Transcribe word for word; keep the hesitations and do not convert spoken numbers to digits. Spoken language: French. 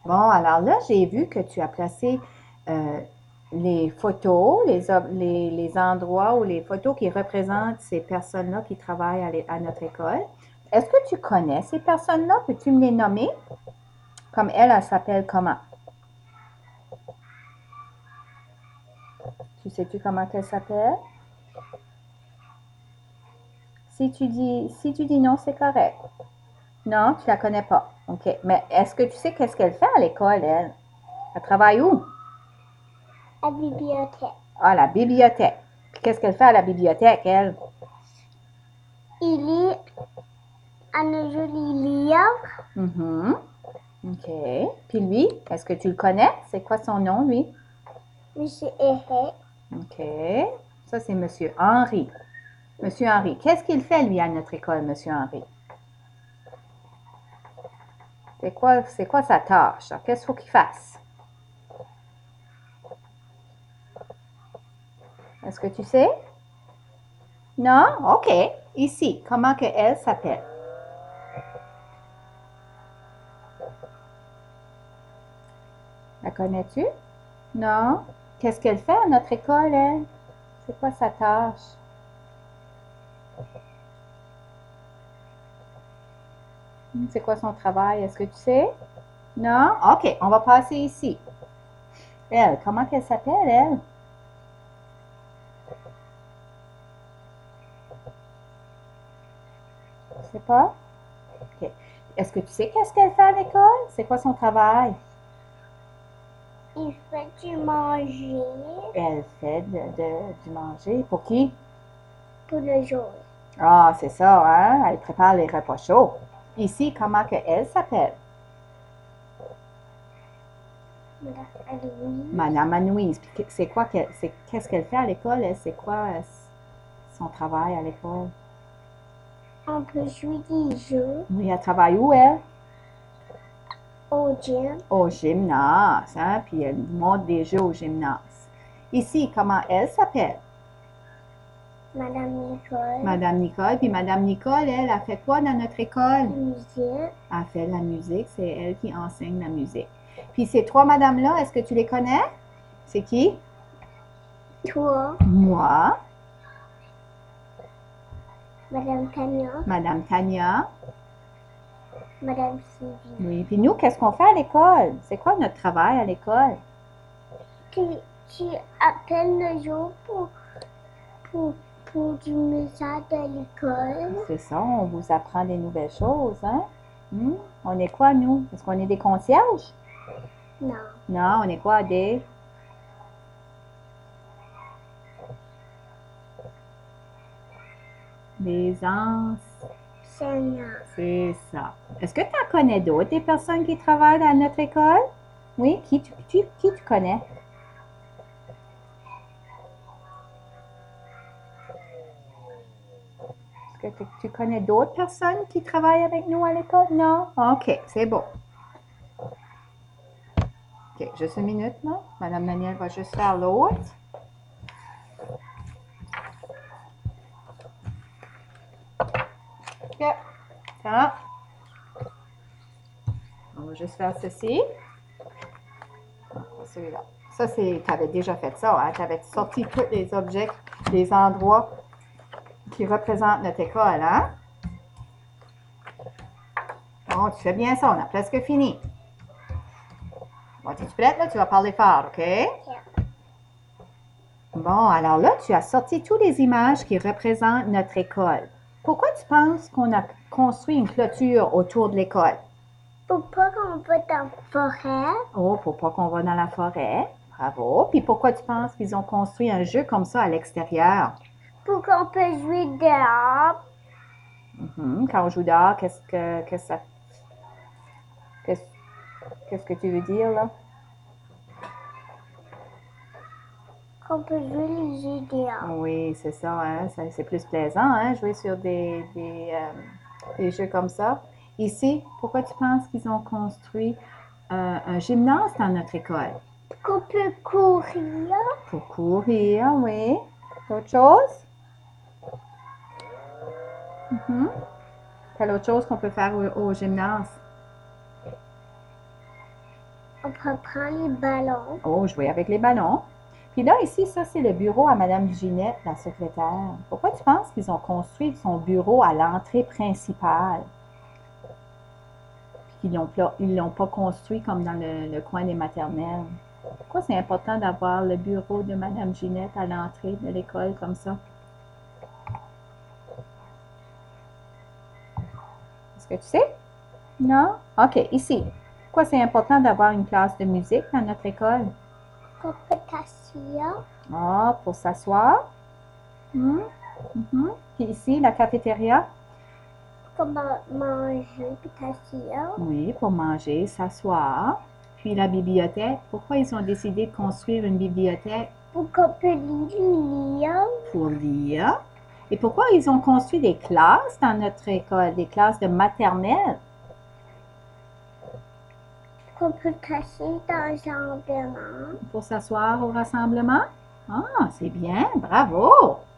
Bon, alors là, j'ai vu que tu as placé euh, les photos, les, ob- les, les endroits ou les photos qui représentent ces personnes-là qui travaillent à, l'é- à notre école. Est-ce que tu connais ces personnes-là? Peux-tu me les nommer? Comme elle, elle s'appelle comment? Tu sais-tu comment elle s'appelle? Si tu dis, si tu dis non, c'est correct. Non, tu la connais pas. OK. Mais est-ce que tu sais qu'est-ce qu'elle fait à l'école, elle? Elle travaille où? La bibliothèque. Ah, la bibliothèque. Puis qu'est-ce qu'elle fait à la bibliothèque, elle? Il lit un joli livre. Mhm. OK. Puis lui, est-ce que tu le connais? C'est quoi son nom, lui? Monsieur Ehé. OK. Ça, c'est Monsieur Henry. Monsieur Henry. Qu'est-ce qu'il fait, lui, à notre école, Monsieur Henry? C'est quoi, c'est quoi sa tâche? Qu'est-ce qu'il faut qu'il fasse? Est-ce que tu sais? Non? OK. Ici, comment que elle s'appelle? La connais-tu? Non? Qu'est-ce qu'elle fait à notre école, elle? C'est quoi sa tâche? C'est quoi son travail? Est-ce que tu sais? Non? OK, on va passer ici. Elle, comment qu'elle s'appelle, elle? Je sais pas. OK. Est-ce que tu sais qu'est-ce qu'elle fait à l'école? C'est quoi son travail? Il fait du manger Elle fait de, de- du manger. Pour qui? pour le jour. Ah, c'est ça, hein? Elle prépare les repas chauds. Ici, comment que elle s'appelle? Madame Aloïse. Madame Anouise. Puis c'est quoi qu'elle, c'est, qu'est-ce qu'elle fait à l'école? Elle, c'est quoi euh, son travail à l'école? On peut jouer des jeux Oui, elle travaille où, elle? au gym. Au gymnase, hein? Puis elle montre des jeux au gymnase. Ici, comment elle s'appelle? Madame Nicole. Madame Nicole. Puis Madame Nicole, elle, a fait quoi dans notre école? Musique. Elle fait la musique, c'est elle qui enseigne la musique. Puis ces trois madames-là, est-ce que tu les connais? C'est qui? Toi. Moi, Madame Tania. Madame Tania. Madame Sylvie. Oui, puis nous, qu'est-ce qu'on fait à l'école? C'est quoi notre travail à l'école? Tu, tu appelles le jour pour, pour, pour du message de l'école. C'est ça, on vous apprend des nouvelles choses, hein? Hmm? On est quoi, nous? Est-ce qu'on est des concierges? Non. Non, on est quoi, des... Des ans. Seigneur. C'est ça. Est-ce que tu en connais d'autres, des personnes qui travaillent dans notre école? Oui, qui tu, qui, qui tu connais? Est-ce que tu, tu connais d'autres personnes qui travaillent avec nous à l'école? Non? OK, c'est bon. OK, juste une minute, là. Madame Danielle va juste faire l'autre. OK, ça. On va juste faire ceci. Celui-là. Ça, c'est, tu avais déjà fait ça, hein? Tu avais sorti tous les objets, les endroits qui représentent notre école, hein? Bon, tu fais bien ça, on a presque fini. Bon, es-tu prête, là? Tu vas parler fort, OK? Bon, alors là, tu as sorti toutes les images qui représentent notre école. Pourquoi tu penses qu'on a construit une clôture autour de l'école? Pour pas qu'on va dans la forêt. Oh, pour pas qu'on va dans la forêt. Bravo. Puis pourquoi tu penses qu'ils ont construit un jeu comme ça à l'extérieur? Pour qu'on peut jouer dehors. Mhm. Quand on joue dehors, qu'est-ce que, qu'est-ce que ça, qu'est-ce, qu'est-ce que tu veux dire, là? Qu'on peut jouer les jeux dehors. Oui, c'est ça, hein? Ça- c'est plus plaisant, hein, jouer sur des, des, euh, des jeux comme ça. Ici, pourquoi tu penses qu'ils ont construit euh, un gymnase dans notre école? Qu'on peut courir. Pour courir, oui. Autre chose? Mhm. Quelle autre chose qu'on peut faire au, au gymnase? On peut prendre les ballons. Oh, jouer avec les ballons. Puis là, ici, ça, c'est le bureau à Madame Ginette, la secrétaire. Pourquoi tu penses qu'ils ont construit son bureau à l'entrée principale? Puis qu'ils ne l'ont pas construit comme dans le, le coin des maternelles. Pourquoi c'est important d'avoir le bureau de Madame Ginette à l'entrée de l'école comme ça? Est-ce que tu sais? Non? OK, ici. Pourquoi c'est important d'avoir une classe de musique dans notre école? On peut t'asseoir. Ah, pour s'asseoir. Hmm, mhm. Puis ici, la cafétéria. Comme manger puis t'asseoir. Oui, pour manger, s'asseoir. Puis la bibliothèque. Pourquoi ils ont décidé de construire une bibliothèque? Pour qu'on peut lire. Pour lire. Et pourquoi ils ont construit des classes dans notre école, des classes de maternelle? Qu'on peut t'asseoir dans un environnement. Pour s'asseoir au rassemblement? Ah, c'est bien, bravo!